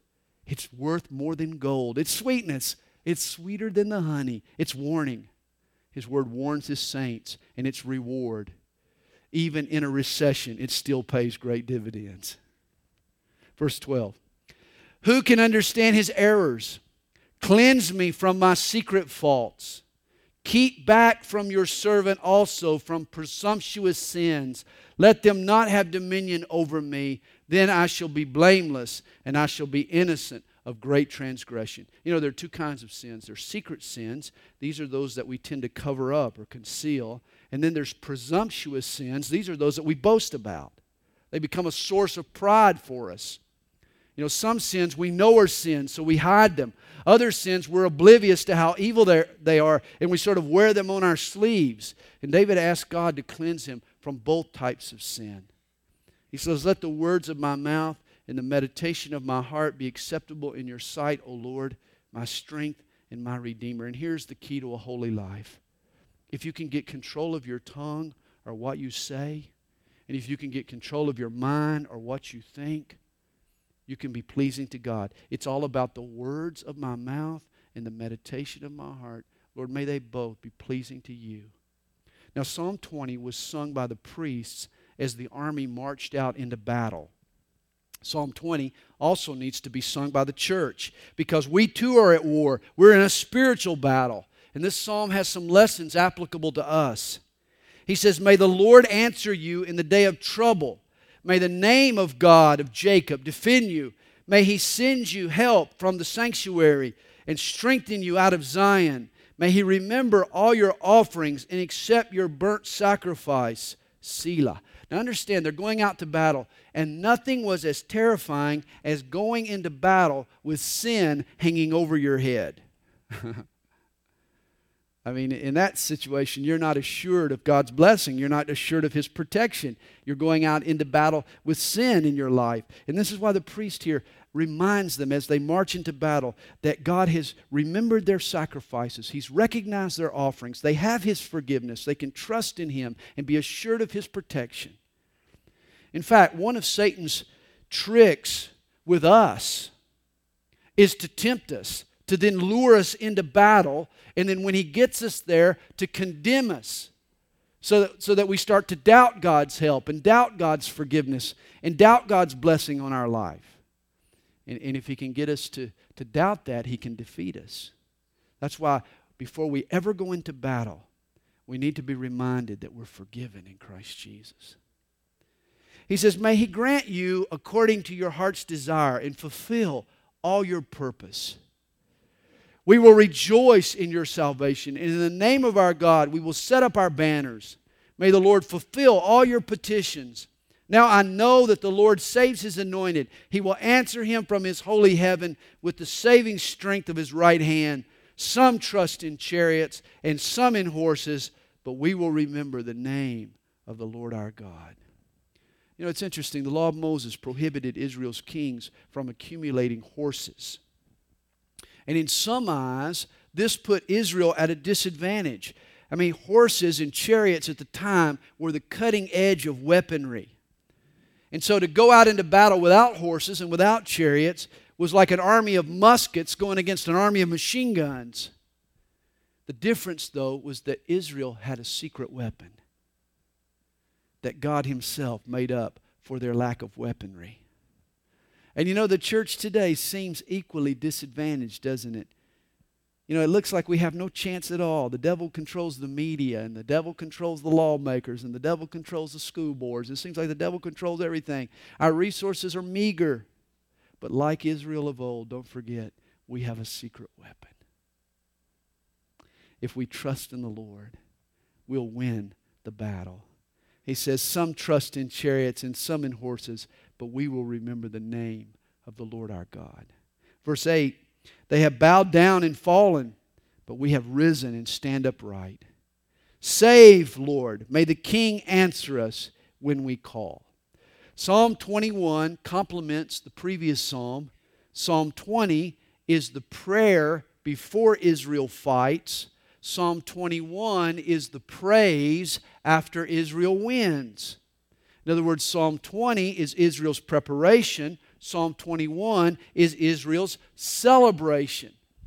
more than gold. Its sweetness, it's sweeter than the honey. Its warning, His Word warns His saints, and its reward, even in a recession, it still pays great dividends. Verse 12, who can understand His errors? Cleanse me from my secret faults. Keep back from your servant also from presumptuous sins. Let them not have dominion over me. Then I shall be blameless, and I shall be innocent of great transgression. There are 2 kinds of sins. There's secret sins. These are those that we tend to cover up or conceal. And then there's presumptuous sins. These are those that we boast about. They become a source of pride for us. Some sins we know are sins, so we hide them. Other sins, we're oblivious to how evil they are, and we sort of wear them on our sleeves. And David asked God to cleanse him from both types of sin. He says, let the words of my mouth and the meditation of my heart be acceptable in your sight, O Lord, my strength and my Redeemer. And here's the key to a holy life. If you can get control of your tongue or what you say, and if you can get control of your mind or what you think, you can be pleasing to God. It's all about the words of my mouth and the meditation of my heart. Lord, may they both be pleasing to you. Now, Psalm 20 was sung by the priests as the army marched out into battle. Psalm 20 also needs to be sung by the church because we too are at war. We're in a spiritual battle. And this psalm has some lessons applicable to us. He says, may the Lord answer you in the day of trouble. May the name of God of Jacob defend you. May He send you help from the sanctuary and strengthen you out of Zion. May He remember all your offerings and accept your burnt sacrifice. Selah. Now understand, they're going out to battle, and nothing was as terrifying as going into battle with sin hanging over your head. I mean, in that situation, you're not assured of God's blessing. You're not assured of His protection. You're going out into battle with sin in your life. And this is why the priest here reminds them as they march into battle that God has remembered their sacrifices. He's recognized their offerings. They have His forgiveness. They can trust in Him and be assured of His protection. In fact, one of Satan's tricks with us is to tempt us, to then lure us into battle, and then when he gets us there, to condemn us so that we start to doubt God's help and doubt God's forgiveness and doubt God's blessing on our life. And if he can get us to doubt that, he can defeat us. That's why before we ever go into battle, we need to be reminded that we're forgiven in Christ Jesus. He says, may He grant you according to your heart's desire and fulfill all your purpose. We will rejoice in your salvation, and in the name of our God, we will set up our banners. May the Lord fulfill all your petitions. Now I know that the Lord saves His anointed. He will answer him from His holy heaven with the saving strength of His right hand. Some trust in chariots and some in horses, but we will remember the name of the Lord our God. You know, it's interesting. The law of Moses prohibited Israel's kings from accumulating horses. And in some eyes, this put Israel at a disadvantage. I mean, horses and chariots at the time were the cutting edge of weaponry. And so to go out into battle without horses and without chariots was like an army of muskets going against an army of machine guns. The difference, though, was that Israel had a secret weapon that God Himself made up for their lack of weaponry. And you know, the church today seems equally disadvantaged, doesn't it? You know, it looks like we have no chance at all. The devil controls the media, and the devil controls the lawmakers, and the devil controls the school boards. It seems like the devil controls everything. Our resources are meager. But like Israel of old, don't forget, we have a secret weapon. If we trust in the Lord, we'll win the battle. He says, some trust in chariots and some in horses, but we will remember the name of the Lord our God. Verse 8, they have bowed down and fallen, but we have risen and stand upright. Save, Lord. May the King answer us when we call. Psalm 21 complements the previous psalm. Psalm 20 is the prayer before Israel fights. Psalm 21 is the praise after Israel wins. In other words, Psalm 20 is Israel's preparation. Psalm 21 is Israel's celebration.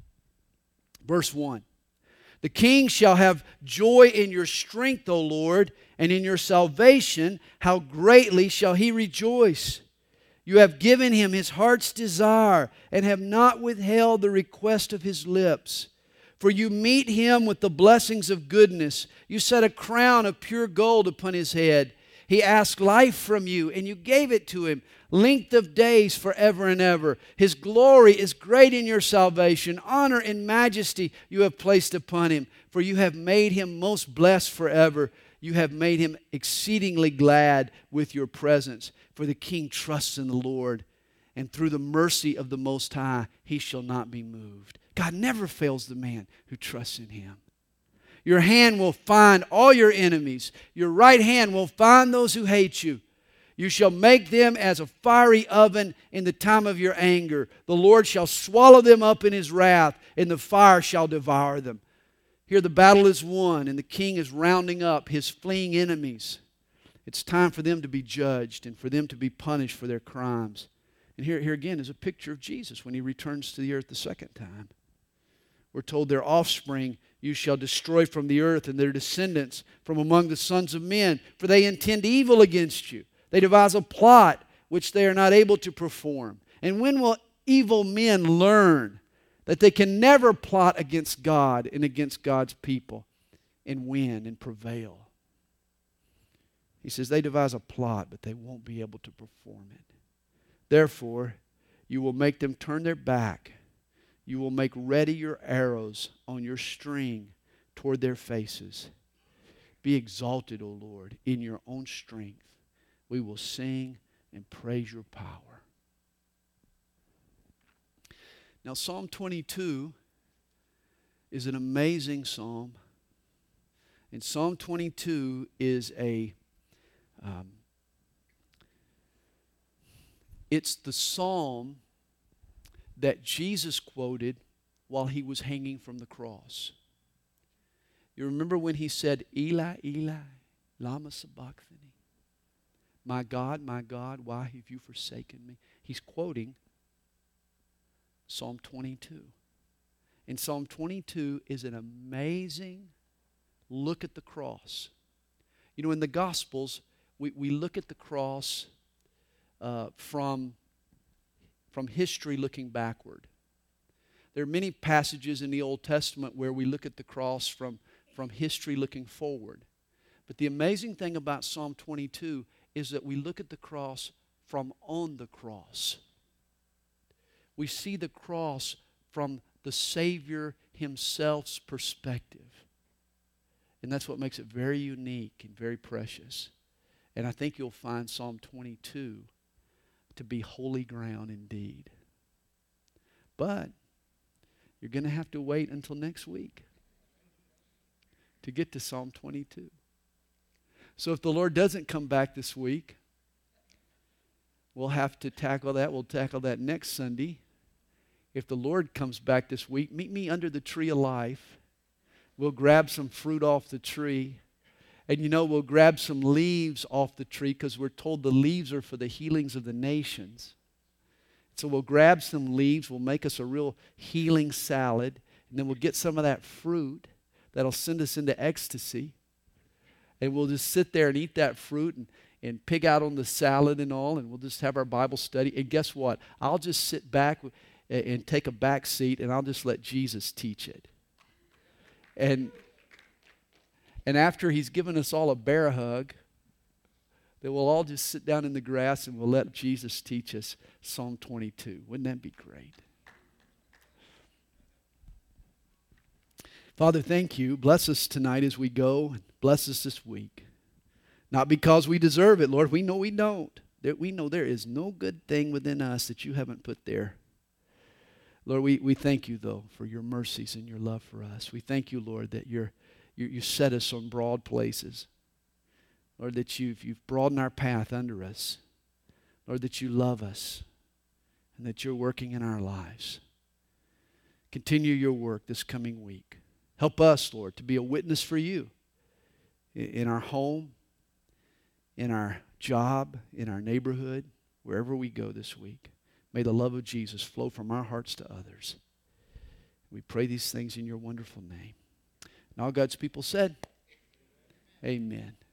Verse 1. The king shall have joy in your strength, O Lord, and in your salvation, how greatly shall he rejoice. You have given him his heart's desire, and have not withheld the request of his lips. For you meet him with the blessings of goodness. You set a crown of pure gold upon his head. He asked life from you, and you gave it to him, length of days forever and ever. His glory is great in your salvation. Honor and majesty you have placed upon him, for you have made him most blessed forever. You have made him exceedingly glad with your presence. For the king trusts in the Lord, and through the mercy of the Most High he shall not be moved. God never fails the man who trusts in him. Your hand will find all your enemies. Your right hand will find those who hate you. You shall make them as a fiery oven in the time of your anger. The Lord shall swallow them up in his wrath, and the fire shall devour them. Here the battle is won, and the king is rounding up his fleeing enemies. It's time for them to be judged and for them to be punished for their crimes. And here again is a picture of Jesus when he returns to the earth the second time. We're told their offspring you shall destroy from the earth, and their descendants from among the sons of men, for they intend evil against you. They devise a plot which they are not able to perform. And when will evil men learn that they can never plot against God and against God's people and win and prevail? He says they devise a plot, but they won't be able to perform it. Therefore, you will make them turn their back. You will make ready your arrows on your string toward their faces. Be exalted, O Lord, in your own strength. We will sing and praise your power. Now, Psalm 22 is an amazing psalm. And Psalm 22 is it's the psalm that Jesus quoted while he was hanging from the cross. You remember when he said, Eli, Eli, lama sabachthani? My God, why have you forsaken me? He's quoting Psalm 22. And Psalm 22 is an amazing look at the cross. You know, in the Gospels, we look at the cross from history looking backward. There are many passages in the Old Testament where we look at the cross from history looking forward. But the amazing thing about Psalm 22 is that we look at the cross from on the cross. We see the cross from the Savior himself's perspective. And that's what makes it very unique and very precious. And I think you'll find Psalm 22 to be holy ground indeed. But you're going to have to wait until next week to get to Psalm 22. So if the Lord doesn't come back this week, we'll have to tackle that. We'll tackle that next Sunday. If the Lord comes back this week, meet me under the tree of life. We'll grab some fruit off the tree. And you know, we'll grab some leaves off the tree because we're told the leaves are for the healings of the nations. So we'll grab some leaves. We'll make us a real healing salad. And then we'll get some of that fruit that'll send us into ecstasy. And we'll just sit there and eat that fruit and pig out on the salad and all. And we'll just have our Bible study. And guess what? I'll just sit back and take a back seat and I'll just let Jesus teach it. And after he's given us all a bear hug, then we'll all just sit down in the grass and we'll let Jesus teach us Psalm 22. Wouldn't that be great? Father, thank you. Bless us tonight as we go. Bless us this week. Not because we deserve it, Lord. We know we don't. We know there is no good thing within us that you haven't put there. Lord, we thank you, though, for your mercies and your love for us. We thank you, Lord, that you set us on broad places. Lord, that you've broadened our path under us. Lord, that you love us and that you're working in our lives. Continue your work this coming week. Help us, Lord, to be a witness for you in our home, in our job, in our neighborhood, wherever we go this week. May the love of Jesus flow from our hearts to others. We pray these things in your wonderful name. And all God's people said, amen.